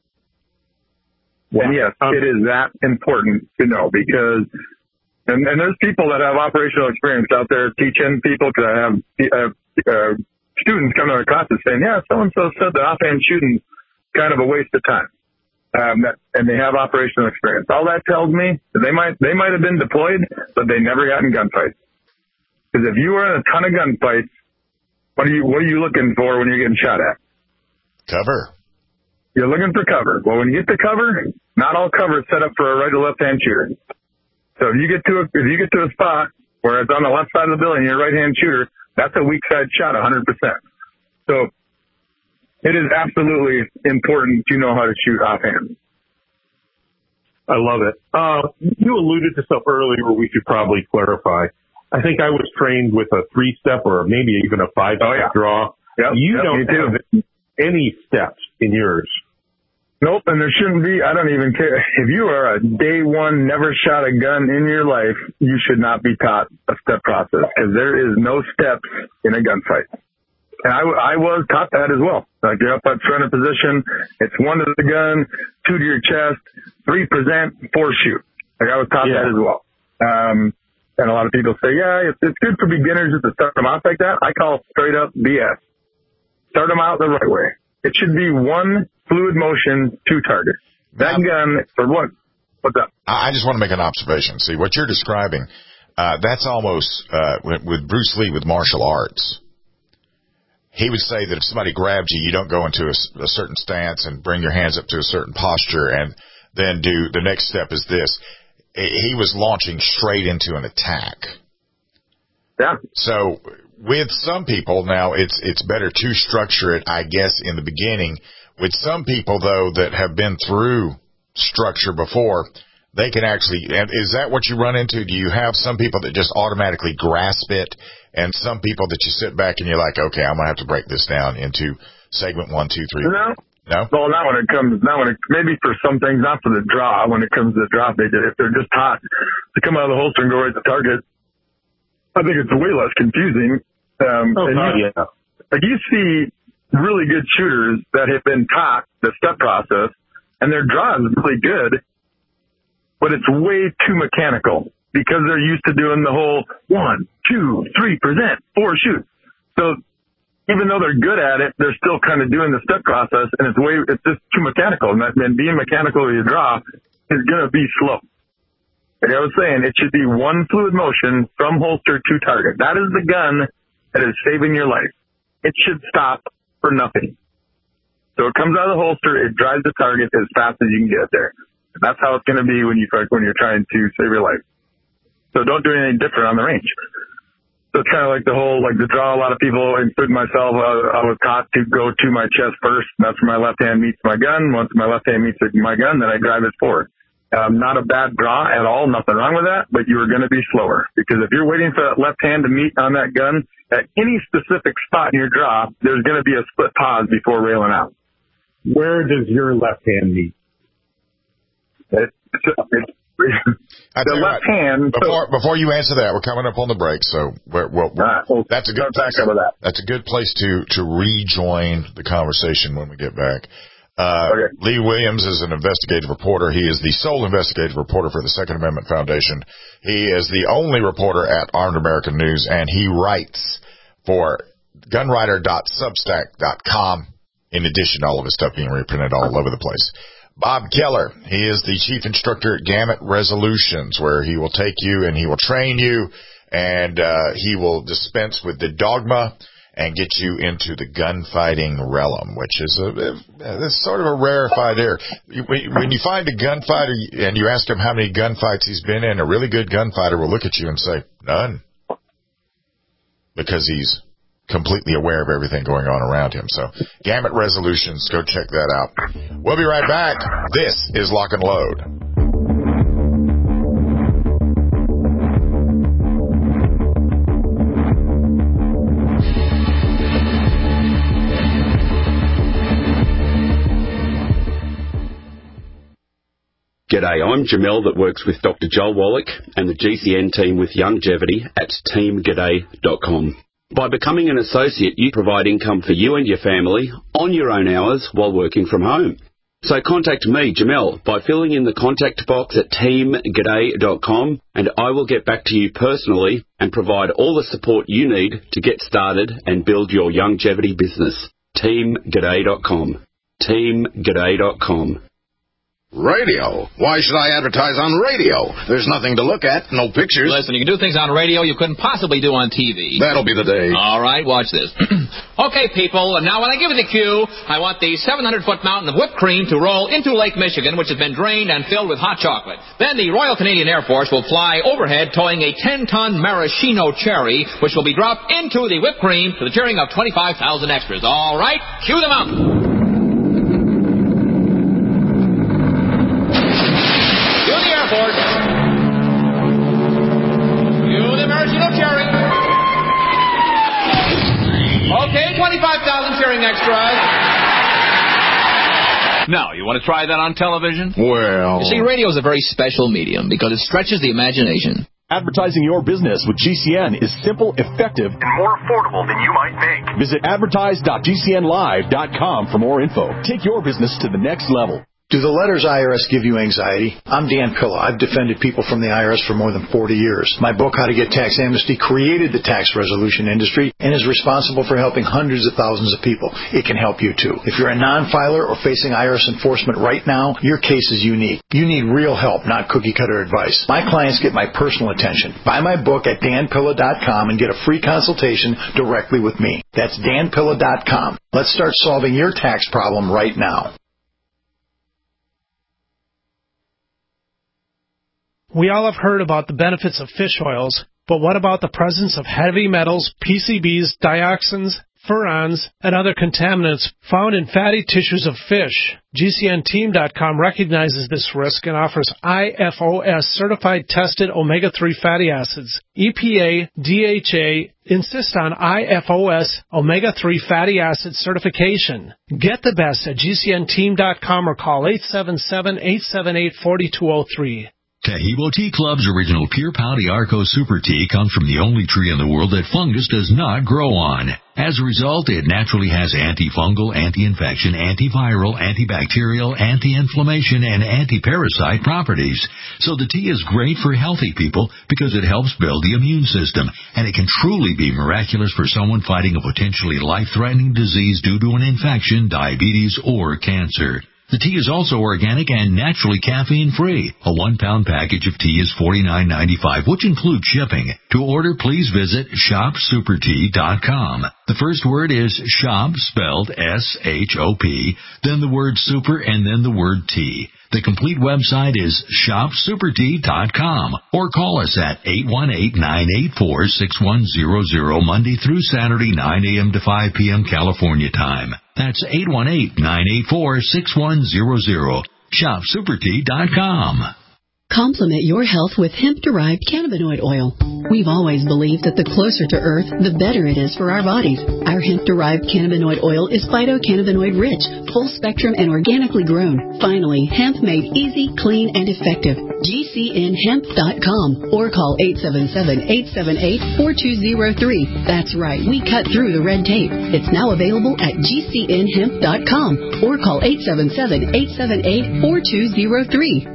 Wow. And yes, um, it is that important to know because, and, and there's people that have operational experience out there teaching people because I have uh, uh, students come to our classes saying, yeah, so-and-so said that offhand shooting is kind of a waste of time. Um, that, and they have operational experience. All that tells me that they might, they might have been deployed, but they never got in gunfights. Because if you are in a ton of gunfights, what are you, what are you looking for when you're getting shot at? Cover. You're looking for cover. Well, when you get to cover, not all cover is set up for a right or left hand shooter. So if you get to a, if you get to a spot where it's on the left side of the building, you're a right hand shooter, that's a weak side shot, one hundred percent. So it is absolutely important to know how to shoot offhand. I love it. Uh, you alluded to stuff earlier we should probably clarify. I think I was trained with a three-step or maybe even a five-step oh, yeah. draw. Yep, you yep, don't have any steps in yours. Nope, and there shouldn't be. I don't even care. If you are a day one, never shot a gun in your life, you should not be taught a step process because there is no steps in a gunfight. And I, I was taught that as well. Like you're up at surrender position, it's one to the gun, two to your chest, three present, four shoot. Like I was taught yeah. that as well. Um, and a lot of people say, yeah, it's, it's good for beginners just to start them out like that. I call it straight up B S. Start them out the right way. It should be one fluid motion, two targets. That gun for what? What's up? I just want to make an observation. See, what you're describing, uh, that's almost, uh, with, with Bruce Lee with martial arts. He would say that if somebody grabs you, you don't go into a, a certain stance and bring your hands up to a certain posture and then do the next step is this. He was launching straight into an attack. Yeah. So with some people now, it's it's better to structure it, I guess, in the beginning. With some people, though, that have been through structure before, they can actually, and is that what you run into? Do you have some people that just automatically grasp it and some people that you sit back and you're like, okay, I'm going to have to break this down into segment one, two, three? No. No? Well, not when it comes, not when it, maybe for some things, not for the draw. When it comes to the draw, they did, if they're just taught to come out of the holster and go right to target, I think it's way less confusing. Um, oh, and God, you, yeah. Like you see really good shooters that have been taught the step process, and their draw is really good, but it's way too mechanical because they're used to doing the whole one, two, three, present, four, shoot. So even though they're good at it, they're still kind of doing the step process, and it's way, it's just too mechanical. And, that, and being mechanical with your draw is going to be slow. Like I was saying, it should be one fluid motion from holster to target. That is the gun that is saving your life. It should stop for nothing. So it comes out of the holster, it drives the target as fast as you can get it there. And that's how it's going to be when you when you're trying to save your life. So don't do anything different on the range. So it's kind of like the whole, like the draw, a lot of people, including myself, I, I was taught to go to my chest first. That's where my left hand meets my gun. Once my left hand meets my gun, then I drive it forward. Um, not a bad draw at all, nothing wrong with that, but you are going to be slower. Because if you're waiting for that left hand to meet on that gun, at any specific spot in your draw, there's going to be a split pause before railing out. Where does your left hand meet? It, it's, it's, the left what, hand. Before, before you answer that, we're coming up on the break, so we're, we're, right, well, that's a good place. That. That's a good place to to rejoin the conversation when we get back. Uh, okay. Lee Williams is an investigative reporter. He is the sole investigative reporter for the Second Amendment Foundation. He is the only reporter at Armed American News, and he writes for gunwriter dot substack dot com. In addition to all of his stuff being reprinted all over the place. Bob Keller, he is the chief instructor at Gamut Resolutions, where he will take you and he will train you, and uh, he will dispense with the dogma and get you into the gunfighting realm, which is a, it's sort of a rarefied air. When you find a gunfighter and you ask him how many gunfights he's been in, a really good gunfighter will look at you and say, none, because he's completely aware of everything going on around him. So, Gamut Resolutions, go check that out. We'll be right back. This is Lock and Load. G'day, I'm Jamel that works with Doctor Joel Wallach and the G C N team with Longevity at team g'day dot com. By becoming an associate, you provide income for you and your family on your own hours while working from home. So contact me, Jamel, by filling in the contact box at team g'day dot com, and I will get back to you personally and provide all the support you need to get started and build your longevity business. team g'day dot com. team g'day dot com. Radio? Why should I advertise on radio? There's nothing to look at, no pictures. Listen, you can do things on radio you couldn't possibly do on T V. That'll be the day. All right, watch this. Okay, people, now when I give you the cue, I want the seven hundred foot mountain of whipped cream to roll into Lake Michigan, which has been drained and filled with hot chocolate. Then the Royal Canadian Air Force will fly overhead towing a ten ton maraschino cherry, which will be dropped into the whipped cream to the cheering of twenty-five thousand extras. All right, cue the mountain. Okay, twenty-five thousand cheering extras. Now, you want to try that on television? Well... You see, radio is a very special medium because it stretches the imagination. Advertising your business with G C N is simple, effective, and more affordable than you might think. Visit advertise dot g c n live dot com for more info. Take your business to the next level. Do the letters I R S give you anxiety? I'm Dan Pilla. I've defended people from the I R S for more than forty years. My book, How to Get Tax Amnesty, created the tax resolution industry and is responsible for helping hundreds of thousands of people. It can help you, too. If you're a non-filer or facing I R S enforcement right now, your case is unique. You need real help, not cookie-cutter advice. My clients get my personal attention. Buy my book at dan pilla dot com and get a free consultation directly with me. That's dan pilla dot com. Let's start solving your tax problem right now. We all have heard about the benefits of fish oils, but what about the presence of heavy metals, P C Bs, dioxins, furans, and other contaminants found in fatty tissues of fish? G C N team dot com recognizes this risk and offers I F O S certified tested omega three fatty acids. E P A, D H A insist on I F O S omega three fatty acid certification. Get the best at G C N team dot com or call eight seven seven, eight seven eight, four two zero three. Tahibo Tea Club's original Pure Pau Arco Super Tea comes from the only tree in the world that fungus does not grow on. As a result, it naturally has antifungal, anti-infection, antiviral, antibacterial, anti-inflammation, and anti-parasite properties. So the tea is great for healthy people because it helps build the immune system, and it can truly be miraculous for someone fighting a potentially life-threatening disease due to an infection, diabetes, or cancer. The tea is also organic and naturally caffeine-free. A one-pound package of tea is forty-nine ninety-five, which includes shipping. To order, please visit shop super tea dot com. The first word is shop, spelled S H O P, then the word super, and then the word tea. The complete website is shop super tea dot com, or call us at eight one eight, nine eight four, six one zero zero Monday through Saturday, nine a.m. to five p.m. California time. That's eight one eight, nine eight four, six one zero zero. shop super tea dot com. Complement your health with hemp-derived cannabinoid oil. We've always believed that the closer to Earth, the better it is for our bodies. Our hemp-derived cannabinoid oil is phytocannabinoid-rich, full-spectrum, and organically grown. Finally, hemp made easy, clean, and effective. G C N hemp dot com or call eight seven seven, eight seven eight, four two zero three. That's right, we cut through the red tape. It's now available at G C N hemp dot com or call eight seven seven, eight seven eight, four two zero three.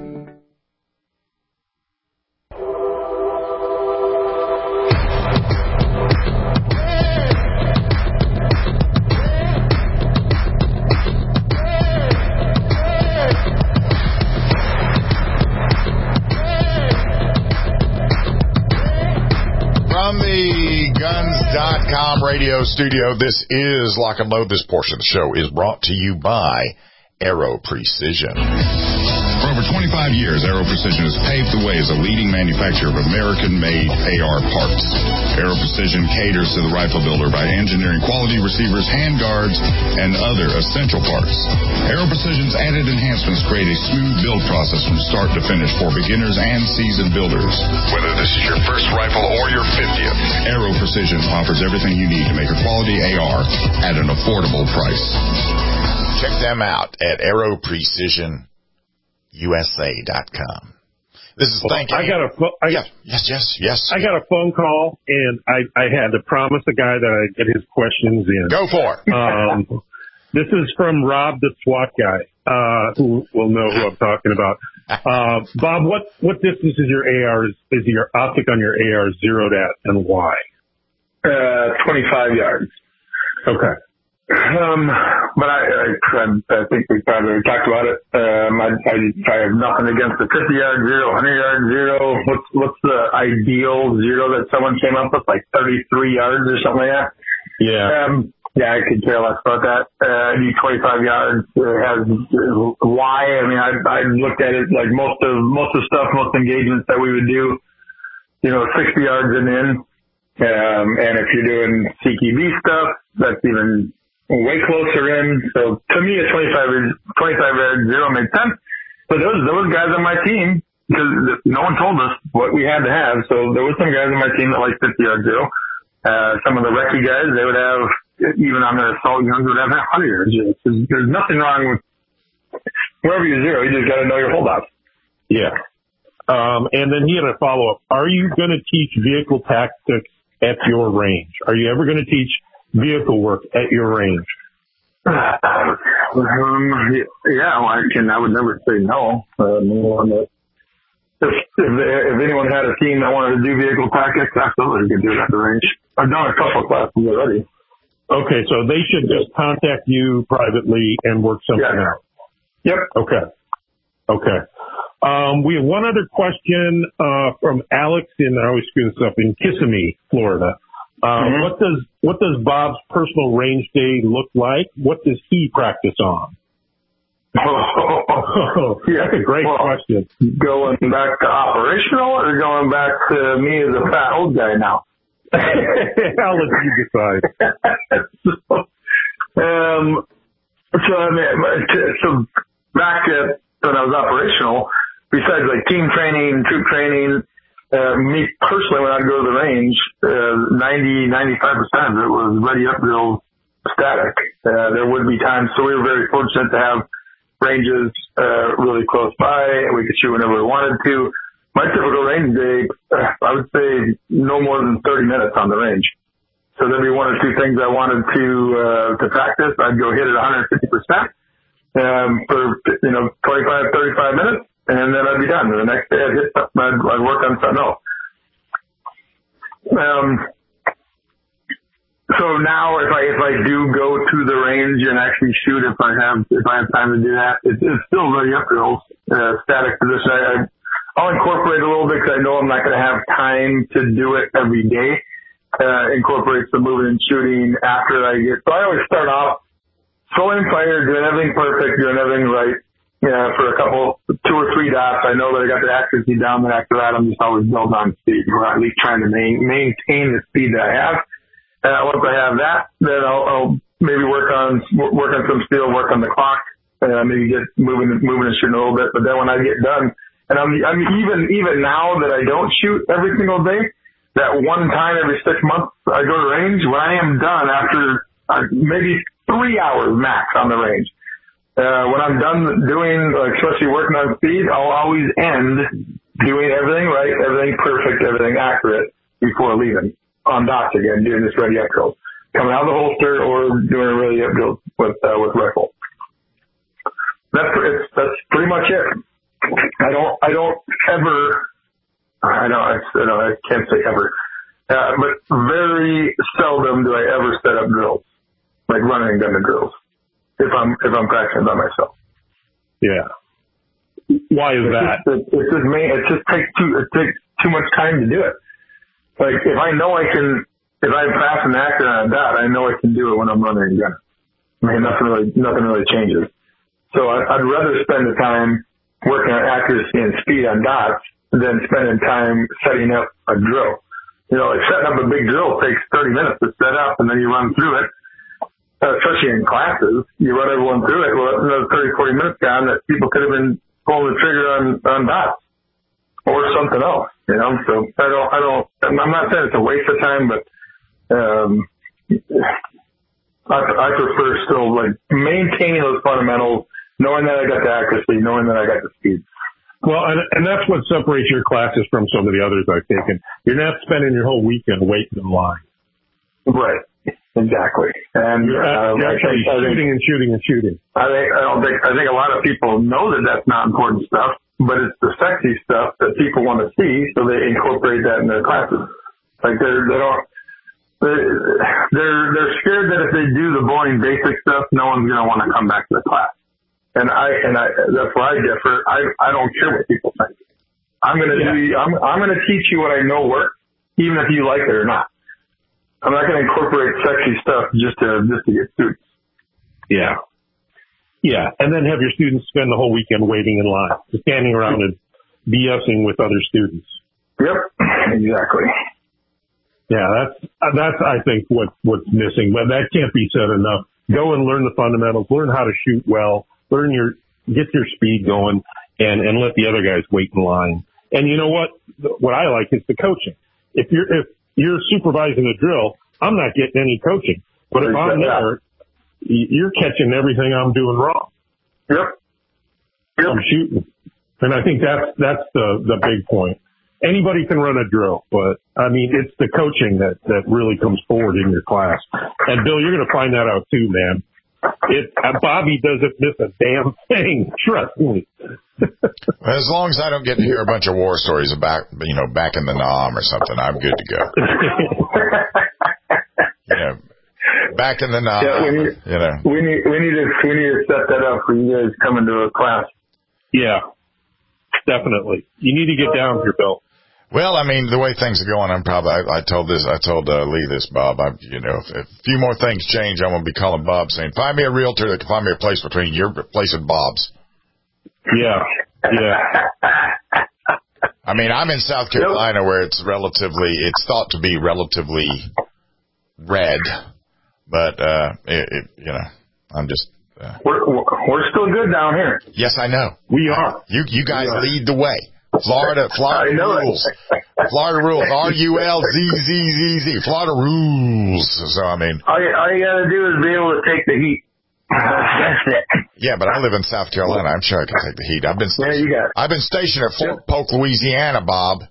Radio studio. This is Lock and Load. This portion of the show is brought to you by Aero Precision. For over twenty-five years, Aero Precision has paved the way as a leading manufacturer of American-made A R parts. Aero Precision caters to the rifle builder by engineering quality receivers, handguards, and other essential parts. Aero Precision's added enhancements create a smooth build process from start to finish for beginners and seasoned builders. Whether this is your first rifle or your fiftieth, Aero Precision offers everything you need to make a quality A R at an affordable price. Check them out at aero precision U S A dot com. This is well, thank you. I got a fo- I, yeah, yes, yes, yes. I got a phone call, and I, I had to promise the guy that I'd get his questions in. Go for it. Um, this is from Rob, the SWAT guy, uh, who will know who I'm talking about. Uh, Bob, what, what distance is your A R, is, is your optic on your A R zeroed at, and why? Uh, twenty-five yards. Okay. Um, but I, I, I think we probably talked about it. Um, I, I, I have nothing against the fifty yard zero, one hundred yard zero. What's, what's the ideal zero that someone came up with? Like thirty-three yards or something like that? Yeah. Um, yeah, I could care less about that. Uh, I need twenty-five yards. It has, why? I mean, I, I looked at it like most of, most of the stuff, most engagements that we would do, you know, sixty yards and in. Um, and if you're doing C Q B stuff, that's even way closer in. So to me, a twenty-five, twenty-five yard zero made sense. But those, those guys on my team, because no one told us what we had to have. So there were some guys on my team that liked fifty yard zero. Uh, some of the recce guys, they would have, even on their assault guns, would have one hundred yard zero. There's, there's nothing wrong with wherever you zero. You just got to know your holdouts. Yeah. Um, and then he had a follow up. Are you going to teach vehicle tactics at your range? Are you ever going to teach vehicle work at your range? Um, yeah, well, I can. I would never say no. Um, if, if if anyone had a team that wanted to do vehicle tactics, absolutely, you could do it at the range. I've done a couple of classes already. Okay, so they should just contact you privately and work something yeah. out. Yep. Okay. Okay. Um, we have one other question uh, from Alex in, I always screw this up, in Kissimmee, Florida. Uh, mm-hmm. What does what does Bob's personal range day look like? What does he practice on? Oh, yeah, that's a great well, question. Going back to operational or going back to me as a fat old guy now? I'll let you decide. so, um, so, I mean, so back at when I was operational, besides like team training, troop training, uh, me personally, when I'd go to the range, uh, ninety, ninety-five percent of it was ready up drill static. Uh, there would be times, so we were very fortunate to have ranges, uh, really close by, and we could shoot whenever we wanted to. my typical range day, I would say no more than thirty minutes on the range. So there'd be one or two things I wanted to, uh, to practice. I'd go hit it one hundred fifty percent, um, for, you know, twenty-five, thirty-five minutes, and then I'd be done. And the next day I'd hit something, I'd, I'd work on something else. Um, so now if I, if I do go to the range and actually shoot, if I have, if I have time to do that, it's, it's still very up drills, uh, static position. I, I, I'll incorporate a little bit because I know I'm not going to have time to do it every day. Uh, incorporate some moving and shooting after I get, so I always start off throwing fire, doing everything perfect, doing everything right. Yeah, for a couple, two or three dots, I know that I got the accuracy down. Then after that, I'm just always built on speed, or at least trying to main, maintain the speed that I have. Uh, once I have that, then I'll, I'll maybe work on work on some steel, work on the clock, uh, maybe get moving, moving and shooting a little bit. But then when I get done, and I'm, I'm even even now that I don't shoot every single day, that one time every six months I go to range. When I am done after uh, maybe three hours max on the range. Uh, when I'm done doing, like, especially working on speed, I'll always end doing everything right, everything perfect, everything accurate before leaving on dots again, doing this ready up drills, coming out of the holster or doing a ready up drill with, uh, with rifle. That's, it's, that's pretty much it. I don't, I don't ever, I know, I, I know, I can't say ever, uh, but very seldom do I ever set up drills, like running and gun drills. If I'm if I'm practicing by myself. Yeah. Why is it's that? Just, it, it's just me. It just takes too it takes too much time to do it. Like if I know I can, if I'm fast and accurate on a dot, I know I can do it when I'm running a gun. I mean, nothing really nothing really changes. So I, I'd rather spend the time working on accuracy and speed on dots than spending time setting up a drill. You know, like setting up a big drill takes thirty minutes to set up, and then you run through it. Uh, especially in classes, you run everyone through it. Well, another thirty, forty minutes gone that people could have been pulling the trigger on, on dots or something else, you know? So I don't, I don't, I'm not saying it's a waste of time, but, um, I, I prefer still like maintaining those fundamentals, knowing that I got the accuracy, knowing that I got the speed. Well, and, and that's what separates your classes from some of the others I've taken. You're not spending your whole weekend waiting in line. Right. Exactly. And you're, uh, you're actually I think, shooting and shooting and shooting. I think I don't think I think a lot of people know that that's not important stuff, but it's the sexy stuff that people want to see, so they incorporate that in their classes. Like they're they don't they're they're scared that if they do the boring basic stuff, no one's going to want to come back to the class. And I and I that's where I differ. I I don't care what people think. I'm going to yeah. do I'm I'm going to teach you what I know works, even if you like it or not. I'm not going to incorporate sexy stuff just to just to get students. Yeah, yeah, and then have your students spend the whole weekend waiting in line, standing around and BSing with other students. Yep, exactly. Yeah, that's that's I think what what's missing, but that can't be said enough. Go and learn the fundamentals, learn how to shoot well, learn your get your speed going, and and let the other guys wait in line. And you know what? What I like is the coaching. If you're if you're supervising a drill, I'm not getting any coaching. But if I'm there, you're catching everything I'm doing wrong. Yep. yep. I'm shooting. And I think that's, that's the, the big point. Anybody can run a drill, but I mean, it's the coaching that, that really comes forward in your class. And Bill, you're going to find that out too, man. It, uh, Bobby doesn't miss a damn thing. Trust me. As long as I don't get to hear a bunch of war stories about, you know, back in the Nam or something, I'm good to go. You know, back in the Nam, yeah, we need, you know. We need, we need to, we need to set that up for you guys coming to a class. Yeah, definitely. You need to get down here, Bill. Well, I mean, the way things are going, I'm probably, I, I told this, I told uh, Lee this, Bob, I, you know, if, if a few more things change, I'm going to be calling Bob saying, find me a realtor that can find me a place between your place and Bob's. Yeah, yeah. I mean, I'm in South Carolina where it's relatively, it's thought to be relatively red, but, uh, it, it, you know, I'm just. Uh, we're, we're still good down here. Yes, I know. We are. You, you guys lead the way. Florida, Florida rules. Florida rules. R U L Z Z Z Z. Florida rules. So, I mean. All you, all you got to do is be able to take the heat. That's it. Yeah, but I live in South Carolina. I'm sure I can take the heat. I've been yeah, you got it. I've been stationed at Fort Polk, Louisiana, Bob.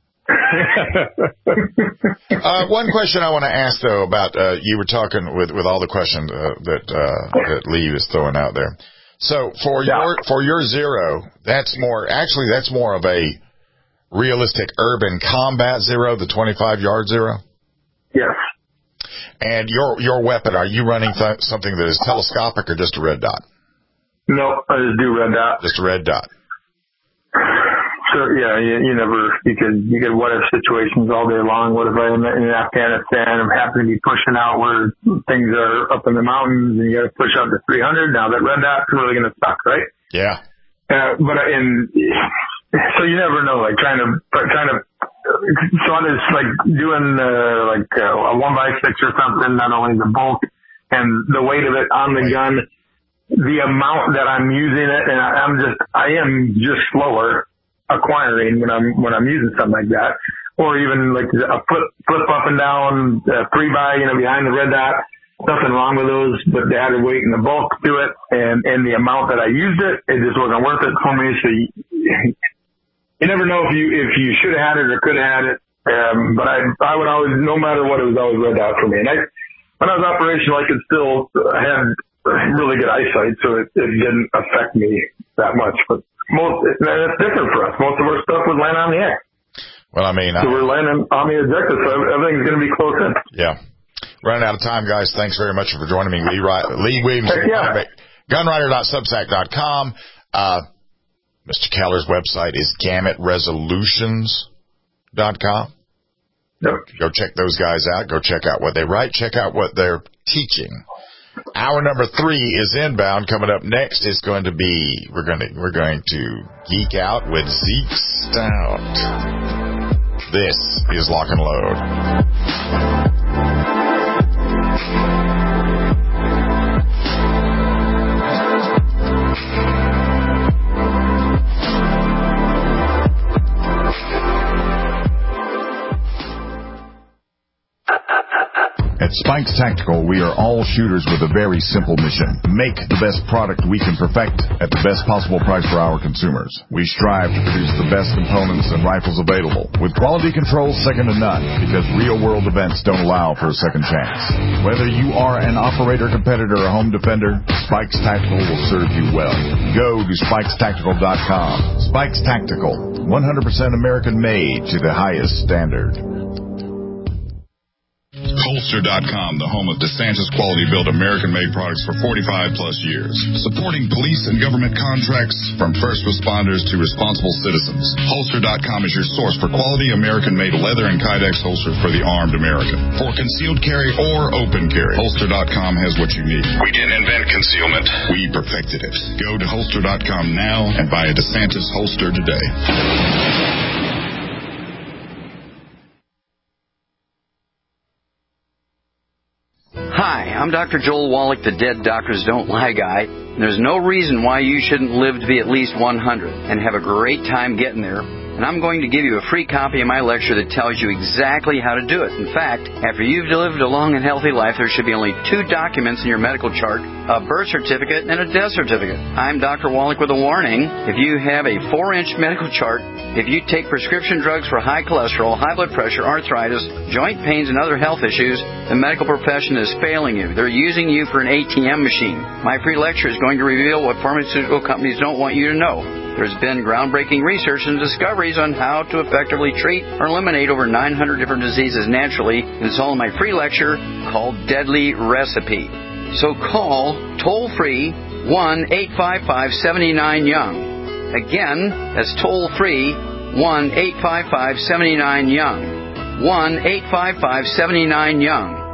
uh, one question I want to ask though about uh, you were talking with with all the questions uh, that uh, that Lee was throwing out there. So for yeah. your for your zero, that's more actually that's more of a realistic urban combat zero, the twenty-five yard zero. Yes. And your your weapon, are you running th- something that is telescopic or just a red dot? No, I just do red dot. Just a red dot. So yeah, you, you never you could you get what if situations all day long. What if I'm in Afghanistan? I'm happen to be pushing out where things are up in the mountains, and you got to push out to three hundred. Now that red dot's really going to suck, right? Yeah. Uh, but in so you never know. Like trying to trying to. So it's like doing uh, like uh, a one by six or something. Not only the bulk and the weight of it on the gun, the amount that I'm using it, and I'm just I am just slower acquiring when I'm when I'm using something like that, or even like a flip flip up and down uh, three by, you know, behind the red dot. Nothing wrong with those, but the added weight and the bulk to it, and and the amount that I used it, it just wasn't worth it for me. So. You, You never know if you if you should have had it or could have had it, um, but I I would always, no matter what, it was always red dot for me. And I, when I was operational, I could still I had really good eyesight, so it, it didn't affect me that much. But most it's different for us. Most of our stuff would land on the air. Well, I mean, so I, we're landing on the objective, so everything's going to be close in. Yeah. Running out of time, guys. Thanks very much for joining me, Lee. Lee Williams, yeah. gunwriter dot substack dot com. Uh, Mister Keller's website is gamut resolutions dot com. Yep. Go check those guys out. Go check out what they write. Check out what they're teaching. Hour number three is inbound. Coming up next is going to be we're going to we're going to geek out with Zeke Stout. This is Lock and Load. At Spikes Tactical, we are all shooters with a very simple mission. Make the best product we can perfect at the best possible price for our consumers. We strive to produce the best components and rifles available, with quality control second to none, because real-world events don't allow for a second chance. Whether you are an operator, competitor, or home defender, Spikes Tactical will serve you well. Go to spikes tactical dot com. Spikes Tactical, one hundred percent American-made to the highest standard. Holster dot com, the home of DeSantis quality-built American-made products for forty-five plus years. Supporting police and government contracts from first responders to responsible citizens. Holster dot com is your source for quality American-made leather and Kydex holsters for the armed American. For concealed carry or open carry, Holster dot com has what you need. We didn't invent concealment. We perfected it. Go to Holster dot com now and buy a DeSantis holster today. Hi, I'm Doctor Joel Wallach, the Dead Doctors Don't Lie guy. There's no reason why you shouldn't live to be at least one hundred and have a great time getting there. And I'm going to give you a free copy of my lecture that tells you exactly how to do it. In fact, after you've lived a long and healthy life, there should be only two documents in your medical chart, a birth certificate and a death certificate. I'm Doctor Wallach with a warning. If you have a four-inch medical chart, if you take prescription drugs for high cholesterol, high blood pressure, arthritis, joint pains, and other health issues, the medical profession is failing you. They're using you for an A T M machine. My free lecture is going to reveal what pharmaceutical companies don't want you to know. There's been groundbreaking research and discoveries on how to effectively treat or eliminate over nine hundred different diseases naturally, and it's all in my free lecture called Deadly Recipe. So call toll-free one eight five five seven nine young. Again, that's toll-free one eight five five seven nine young. one eight five five seven nine young.